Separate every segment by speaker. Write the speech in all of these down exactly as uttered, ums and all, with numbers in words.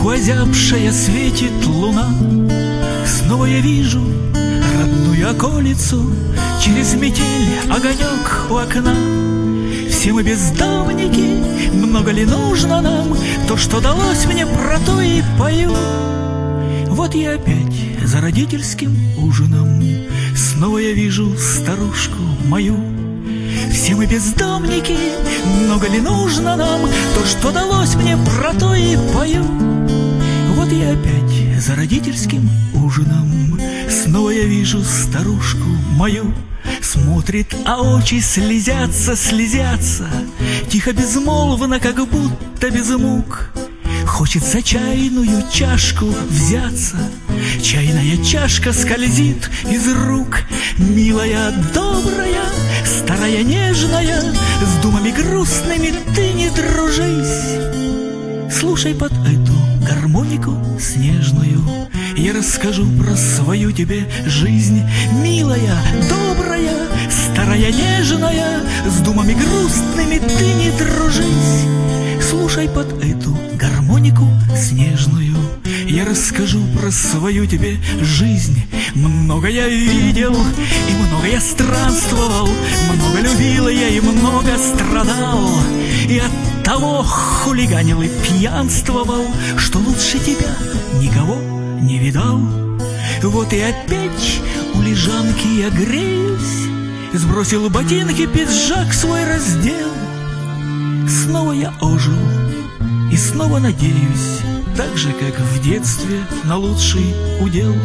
Speaker 1: Сверху озябшая светит луна. Снова я вижу родную околицу, через метель огонек у окна. Все мы бездомники, много ли нужно нам? То, что далось мне, про то и пою. Вот я опять за родительским ужином, снова я вижу старушку мою. Все мы бездомники, много ли нужно нам? То, что далось мне, про то и пою. Вот я опять за родительским ужином, снова я вижу старушку мою. Смотрит, а очи слезятся, слезятся, тихо, безмолвно, как будто без мук. Хочет за чайную чашку взяться, чайная чашка скользит из рук. Милая, добрая, старая, нежная, с думами грустными ты не дружись. Слушай под эту гармонику снежную, я расскажу про свою тебе жизнь. Милая, добрая, старая, нежная, с думами грустными ты не дружись. Слушай под эту гармонику снежную, я расскажу про свою тебе жизнь. Много я видел и много я странствовал, много любил я и много страдал. И от того хулиганил и пьянствовал, что лучше тебя никого не видал. Вот и опять у лежанки я греюсь, сбросил ботинки, пиджак свой раздел. Снова я ожил и снова надеюсь, так же, как в детстве, на лучший удел.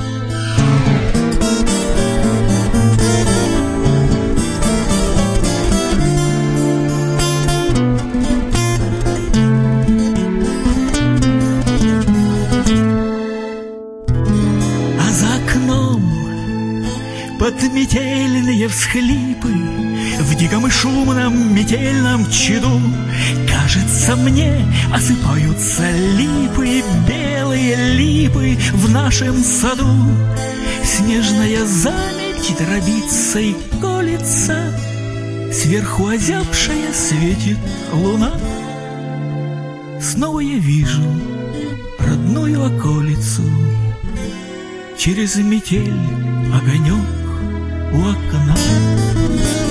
Speaker 1: А за окном подметельные всхлипы в диком и шумном метельном чаду. Кажется мне, осыпаются липы, белые липы в нашем саду. Снежная заметь дробится и колется, сверху озябшая светит луна. Снова я вижу родную околицу, через метель огонек у окна.